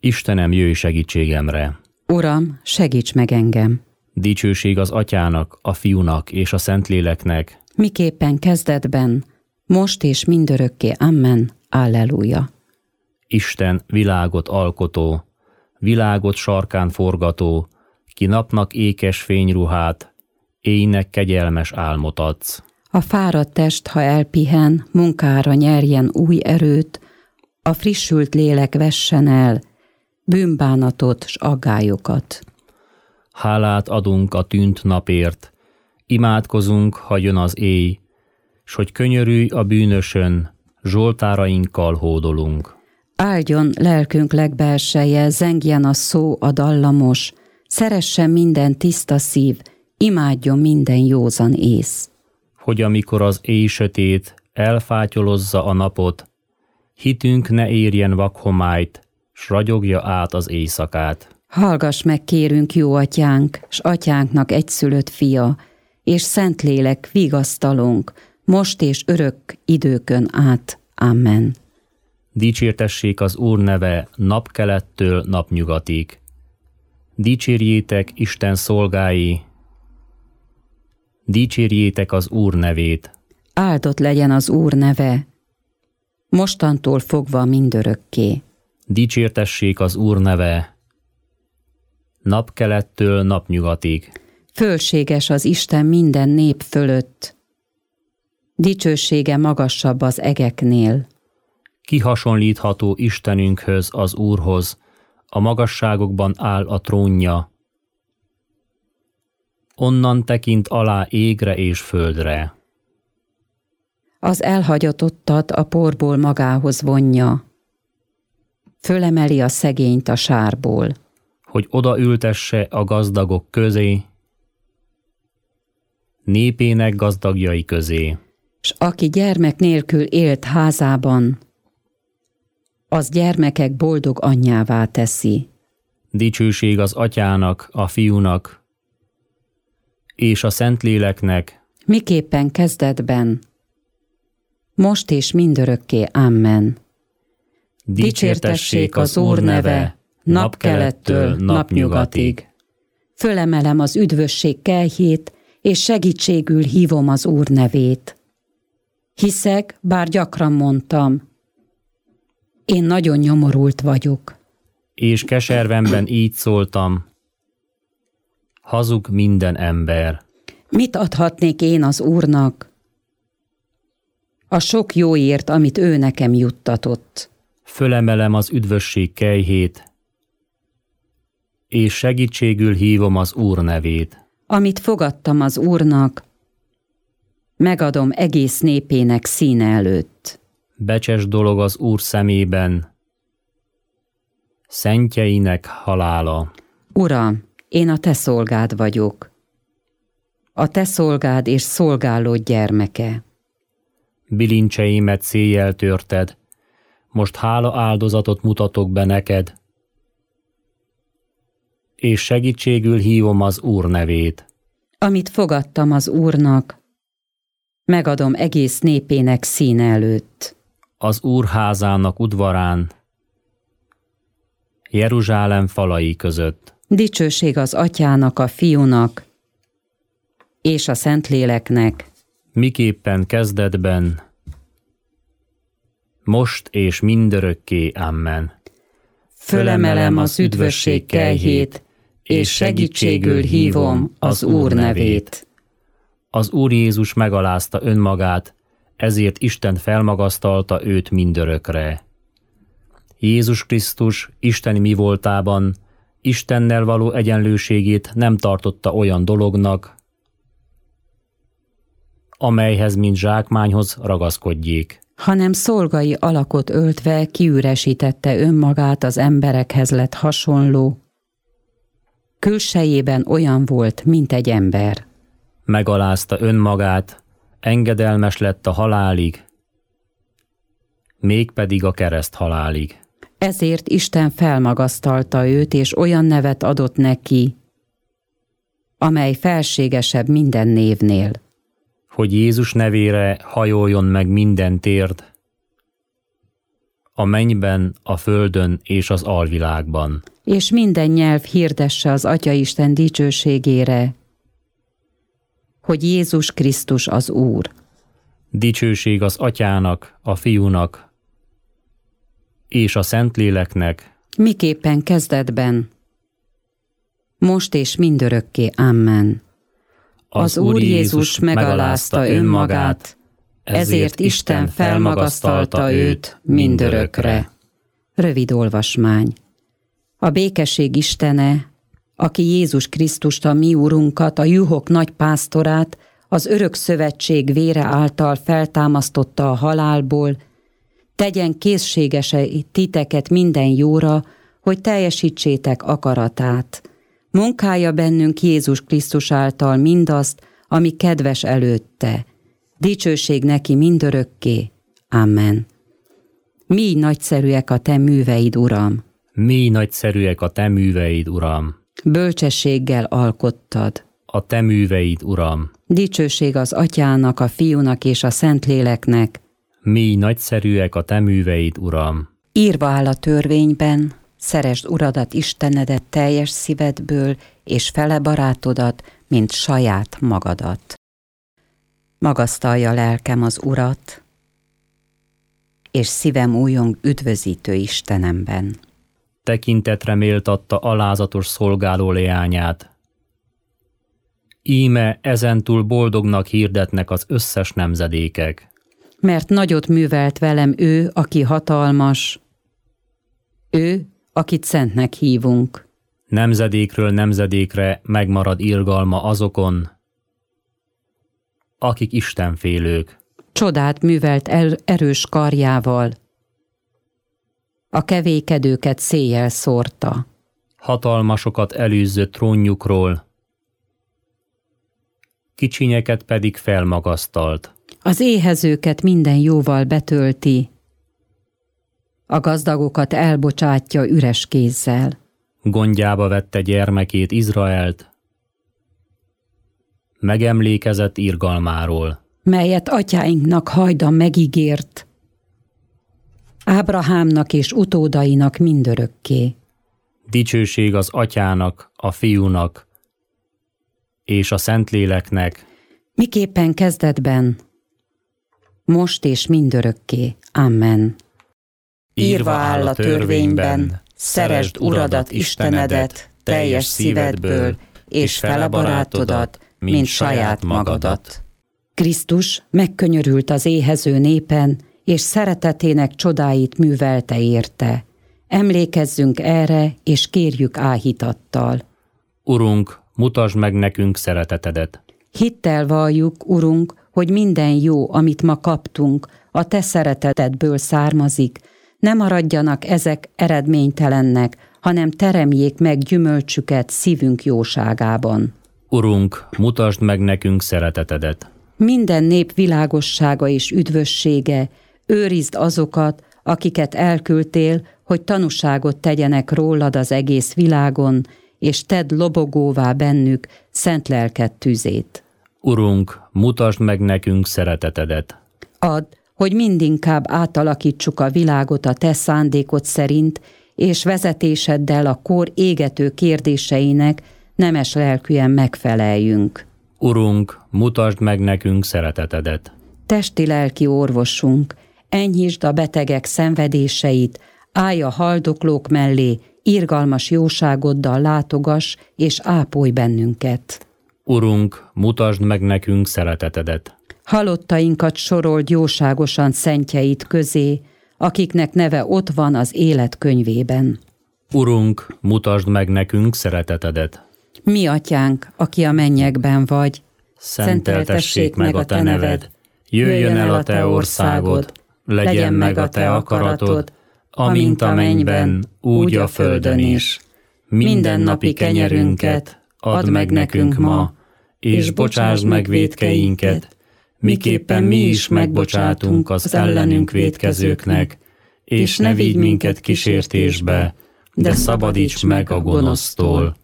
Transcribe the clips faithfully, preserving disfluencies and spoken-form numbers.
Istenem, jöjj segítségemre! Uram, segíts meg engem! Dicsőség az Atyának, a Fiúnak és a Szentléleknek, miképpen kezdetben, most és mindörökké. Amen. Alleluja. Isten világot alkotó, világot sarkán forgató, ki napnak ékes fényruhát, éjnek kegyelmes álmot adsz. A fáradt test, ha elpihen, munkára nyerjen új erőt, a frissült lélek vessen el bűnbánatot s aggályokat. Hálát adunk a tűnt napért, imádkozunk, ha jön az éj, s hogy könyörülj a bűnösön, zsoltárainkkal hódolunk. Áldjon lelkünk legbelseje, zengjen a szó, a dallamos, szeressen minden tiszta szív, imádjon minden józan ész. Hogy amikor az éj sötét elfátyolozza a napot, hitünk ne érjen vakhomályt, s ragyogja át az éjszakát. Hallgass meg, kérünk, jó atyánk, s atyánknak egyszülött fia, és Szentlélek vigasztalunk, most és örök időkön át. Amen. Dicsértessék az Úr neve napkelettől napnyugatig. Dicsérjétek Isten szolgái, dicsérjétek az Úr nevét. Áldott legyen az Úr neve, mostantól fogva mindörökké. Dicsértessék az Úr neve napkelettől napnyugatig. Fölséges az Isten minden nép fölött, dicsősége magasabb az egeknél. Ki hasonlítható Istenünkhöz, az Úrhoz, a magasságokban áll a trónja. Onnan tekint alá égre és földre. Az elhagyatottat a porból magához vonja, fölemeli a szegényt a sárból. Hogy odaültesse a gazdagok közé, népének gazdagjai közé. S aki gyermek nélkül élt házában, az gyermekek boldog anyjává teszi. Dicsőség az Atyának, a Fiúnak és a Szentléleknek, miképpen kezdetben, most és mindörökké. Amen. Dicsértessék az Úr neve napkelettől napnyugatig. Fölemelem az üdvösség kelyhét, és segítségül hívom az Úr nevét. Hiszek, bár gyakran mondtam, én nagyon nyomorult vagyok. És keservemben így szóltam, hazug minden ember. Mit adhatnék én az Úrnak a sok jóért, amit ő nekem juttatott? Fölemelem az üdvösség kelyhét, és segítségül hívom az Úr nevét. Amit fogadtam az Úrnak, megadom egész népének színe előtt. Becses dolog az Úr szemében, szentjeinek halála. Uram, én a te szolgád vagyok, a te szolgád és szolgálód gyermeke. Bilincseimet széjjel törted, most hála áldozatot mutatok be neked, és segítségül hívom az Úr nevét. Amit fogadtam az Úrnak, megadom egész népének színe előtt. Az Úr házának udvarán, Jeruzsálem falai között. Dicsőség az Atyának, a Fiúnak és a Szentléleknek, miképpen kezdetben, most és mindörökké. Amen. Fölemelem az üdvösség kelyhét, és segítségül hívom az Úr nevét. Az Úr Jézus megalázta önmagát, ezért Isten felmagasztalta őt mindörökre. Jézus Krisztus isteni mi voltában Istennel való egyenlőségét nem tartotta olyan dolognak, amelyhez mint zsákmányhoz ragaszkodjék, hanem szolgai alakot öltve kiüresítette önmagát, az emberekhez lett hasonló. Külsejében olyan volt, mint egy ember. Megalázta önmagát, engedelmes lett a halálig, mégpedig a kereszt halálig. Ezért Isten felmagasztalta őt, és olyan nevet adott neki, amely felségesebb minden névnél. Hogy Jézus nevére hajoljon meg minden térd, a mennyben, a földön és az alvilágban. És minden nyelv hirdesse az Atyaisten dicsőségére, hogy Jézus Krisztus az Úr. Dicsőség az Atyának, a Fiúnak és a Szentléleknek, miképpen kezdetben, most és mindörökké. Amen. Az, az Úr Jézus megalázta önmagát, ezért Isten felmagasztalta őt mindörökre. Rövid olvasmány. A békesség Istene, aki Jézus Krisztust, a mi Úrunkat, a juhok nagy pásztorát, az örök szövetség vére által feltámasztotta a halálból, tegyen készségese titeket minden jóra, hogy teljesítsétek akaratát. Munkálja bennünk Jézus Krisztus által mindazt, ami kedves előtte. Dicsőség neki mindörökké. Amen. Mi nagyszerűek a te műveid, Uram! Mi nagyszerűek a te műveid, Uram! Bölcsességgel alkottad a te műveid, Uram! Dicsőség az Atyának, a Fiúnak és a Szentléleknek! Mi nagyszerűek a te műveid, Uram! Írva áll a törvényben, szeresd Uradat, Istenedet teljes szívedből, és fele barátodat, mint saját magadat. Magasztalja lelkem az Urat, és szívem újjong üdvözítő Istenemben. Tekintetre méltatta alázatos szolgáló leányát. Íme ezentúl boldognak hirdetnek az összes nemzedékek. Mert nagyot művelt velem ő, aki hatalmas, ő, akit szentnek hívunk. Nemzedékről nemzedékre megmarad irgalma azokon, akik istenfélők. Csodát művelt el erős karjával, a kevékedőket széjjel szórta. Hatalmasokat elűzzött trónjukról, kicsinyeket pedig felmagasztalt. Az éhezőket minden jóval betölti, a gazdagokat elbocsátja üres kézzel. Gondjába vette gyermekét, Izraelt, megemlékezett irgalmáról, melyet atyáinknak hajdan megígért, Ábrahámnak és utódainak mindörökké. Dicsőség az Atyának, a Fiúnak és a Szentléleknek, miképpen kezdetben, most és mindörökké. Amen. Írva áll a törvényben, szeresd Uradat, Istenedet teljes szívedből, és fele barátodat, mint saját magadat. Krisztus megkönyörült az éhező népen, és szeretetének csodáit művelte érte. Emlékezzünk erre, és kérjük áhítattal. Urunk, mutasd meg nekünk szeretetedet. Hittel valljuk, Urunk, hogy minden jó, amit ma kaptunk, a te szeretetedből származik. Ne maradjanak ezek eredménytelennek, hanem teremjék meg gyümölcsüket szívünk jóságában. Urunk, mutasd meg nekünk szeretetedet. Minden nép világossága és üdvössége, őrizd azokat, akiket elküldtél, hogy tanúságot tegyenek rólad az egész világon, és tedd lobogóvá bennük szent lelked tüzét. Urunk, mutasd meg nekünk szeretetedet. Add, hogy mindinkább átalakítsuk a világot a te szándékod szerint, és vezetéseddel a kor égető kérdéseinek nemes lelkűen megfeleljünk. Urunk, mutasd meg nekünk szeretetedet. Testi-lelki orvosunk, enyhítsd a betegek szenvedéseit, állj a haldoklók mellé, irgalmas jóságoddal látogass és ápolj bennünket. Urunk, mutasd meg nekünk szeretetedet. Halottainkat sorold jóságosan szentjeit közé, akiknek neve ott van az élet könyvében. Urunk, mutasd meg nekünk szeretetedet. Mi atyánk, aki a mennyekben vagy, szenteltessék meg a te neved, jöjjön el a te országod, legyen meg a te akaratod, amint a mennyben, úgy a földön is. Mindennapi kenyerünket add meg nekünk ma, és bocsásd meg vétkeinket, miképpen mi is megbocsátunk az ellenünk vétkezőknek, és ne vigy minket kísértésbe, de szabadíts meg a gonosztól.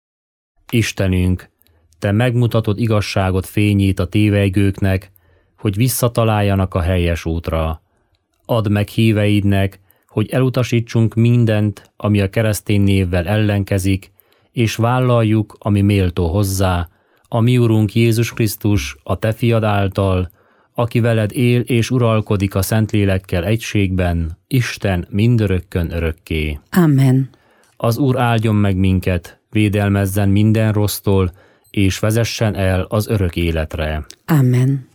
Istenünk, te megmutatod igazságot fényét a tévejgőknek, hogy visszataláljanak a helyes útra. Add meg híveidnek, hogy elutasítsunk mindent, ami a keresztény névvel ellenkezik, és vállaljuk, ami méltó hozzá, a mi Urunk Jézus Krisztus, a Te fiad által, aki veled él és uralkodik a Szentlélekkel egységben, Isten mindörökkön örökké. Amen. Az Úr áldjon meg minket, védelmezzen minden rossztól, és vezessen el az örök életre. Amen.